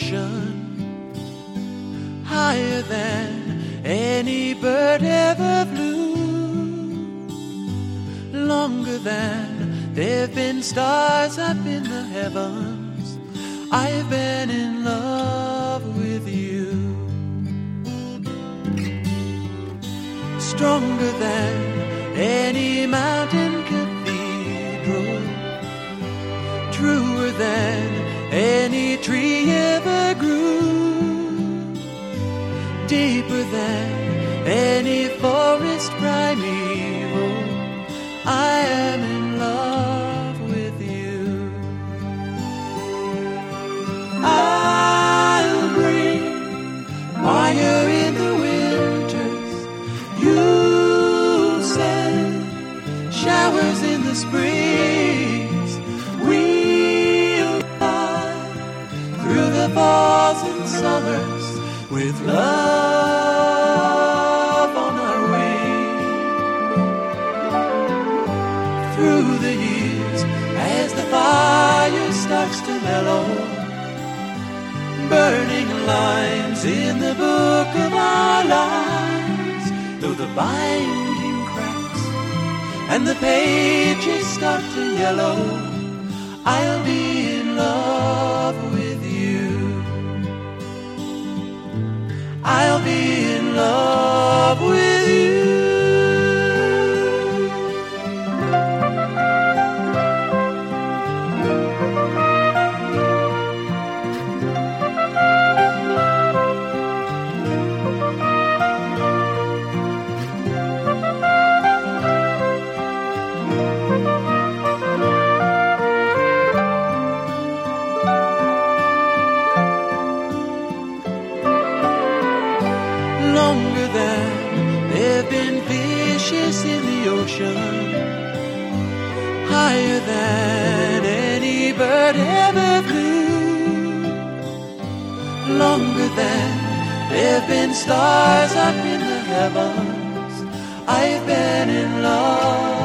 ocean, higher than any bird ever flew, longer than there've been stars up in the heavens. I've been in love with you. Stronger than any mountain cathedral, truer than any tree ever grew, deeper than any forest primeval. I am in love with you. I'll bring fire in the winters, you'll send showers in the springs. We'll fly through the falls and summers with love on our wings. Through the years, as the fire starts to mellow, burning lines in the book of our lives, though the binding cracks and the pages start to yellow, I'll be in love with you. I'll be in love with you. Longer than there've been fishes in the ocean, higher than any bird ever flew, longer than there've been stars up in the heavens. I've been in love